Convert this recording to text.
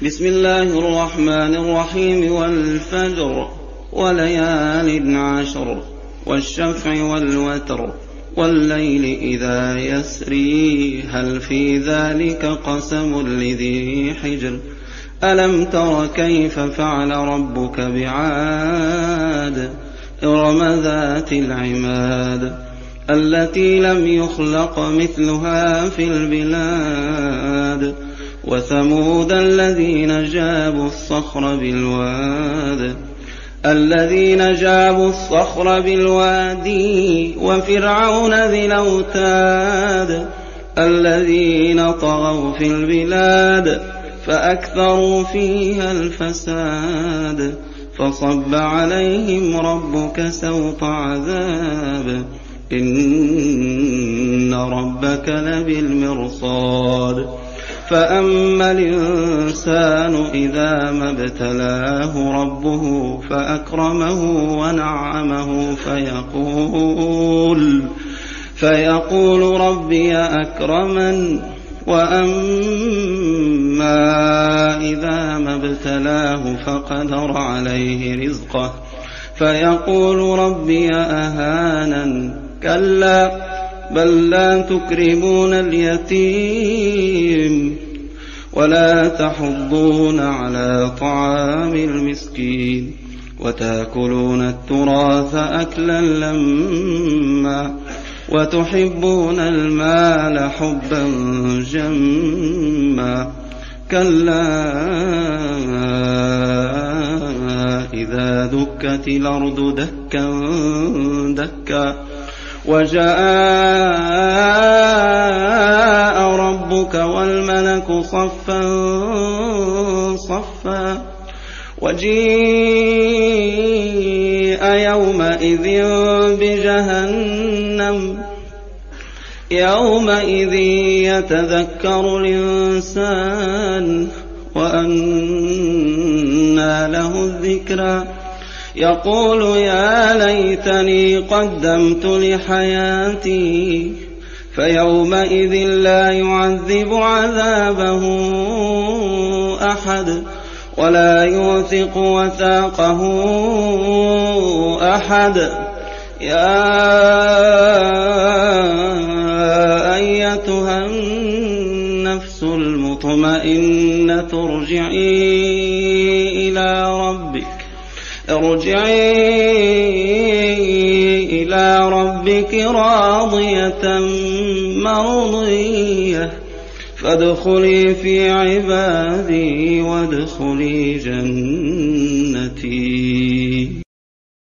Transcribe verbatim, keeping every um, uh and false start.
بسم الله الرحمن الرحيم والفجر وليال عشر والشفع والوتر والليل إذا يسري هل في ذلك قسم لذي حجر ألم تر كيف فعل ربك بعاد إرم ذات العماد التي لم يخلق مثلها في البلاد وثمود الذين جابوا الصخر بالواد الذين جابوا الصخر بالوادي وفرعون ذي الأوتاد الذين طغوا في البلاد فأكثروا فيها الفساد فصب عليهم ربك سوط عذاب إن ربك لبالمرصاد فأما الإنسان إذا ما ابتلاه ربه فأكرمه ونعمه فيقول فيقول ربي أكرمن وأما إذا ما ابتلاه فقدر عليه رزقه فيقول ربي أهانن كلا بل لا تكرمون اليتيم ولا تحضون على طعام المسكين وتأكلون التراث أكلا لما وتحبون المال حبا جما كلا إذا دكت الأرض دكا دكا وجاء ربك والملك صفا صفا وجيء يومئذ بجهنم يومئذ يتذكر الإنسان وأنى له الذكرى يقول يا ليتني قدمت لحياتي فيومئذ لا يعذب عذابه أحد ولا يوثق وثاقه أحد يا أيتها النفس المطمئنة ارجعي إلى ربك ارجعي إلى ربك راضية مرضية فادخلي في عبادي وادخلي جنتي.